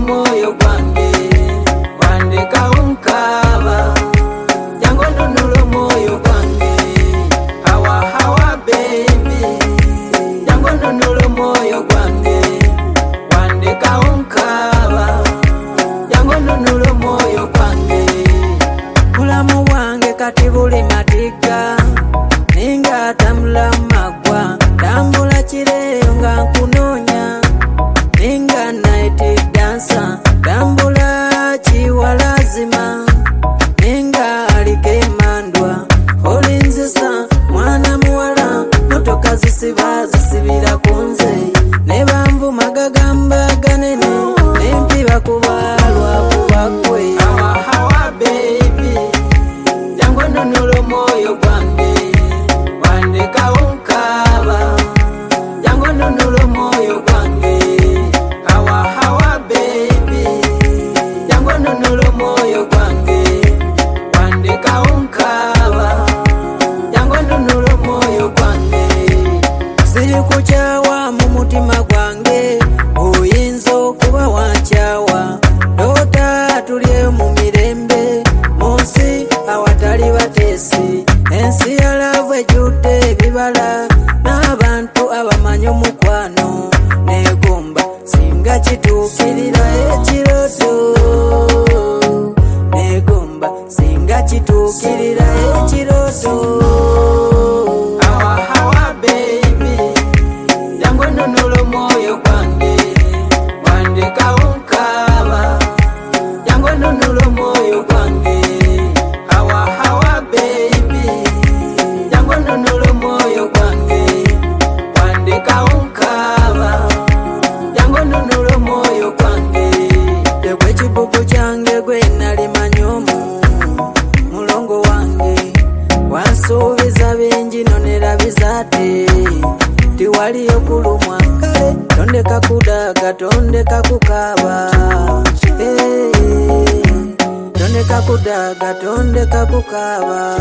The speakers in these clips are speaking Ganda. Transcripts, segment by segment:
moyo gwange wandeka unkaba jango nunula moyo gwange hawa hawa baby jango nunula moyo gwange wandeka unkaba jango nunula moyo gwange mulamu wange kati buli matiga ninga tamula magwa tambula kireyo nga nkunonya ninga night dancer tambula chiwalazima ninga alikemandwa olinzisa mwana muwala motoka zisibira kunze nebamvu magagamba ganene nempiba kubalwa kubakwe hawa hawa baby jango nunula moyo gwange wandeka unkaba jango nunula moyo gwange hawa hawa baby jango nunula moyo gwange wandeka unkaba jango nunula moyo gwange siri kuchawa mu mutima gwange oyinza okuba wanchawa dota tulye mu mirembe munsi awatali batesi ensi yalavu ejjudde ebibala n'abantu abamanyi omukwano negomba singa kituukirira ekiroto negomba singa kituukirira ekiroto hawa hawa baby jango nunula moyo gwange wandeka unkaba jango nunula moyo gwange hawa hawa baby jango nunula moyo gwange wandeka unkaba jango nunula moyo gwange tegwe kibugu kyange gwe nali manyomu mulongo wange wansuubiza bingi nonera bizate tiwaliyo kulumwa kale tondeka kudaga tondeka kukaba tondeka kudaga tondeka kukaba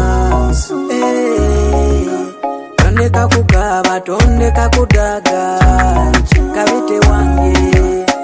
tondeka kukaba tondeka kudaga kabite wange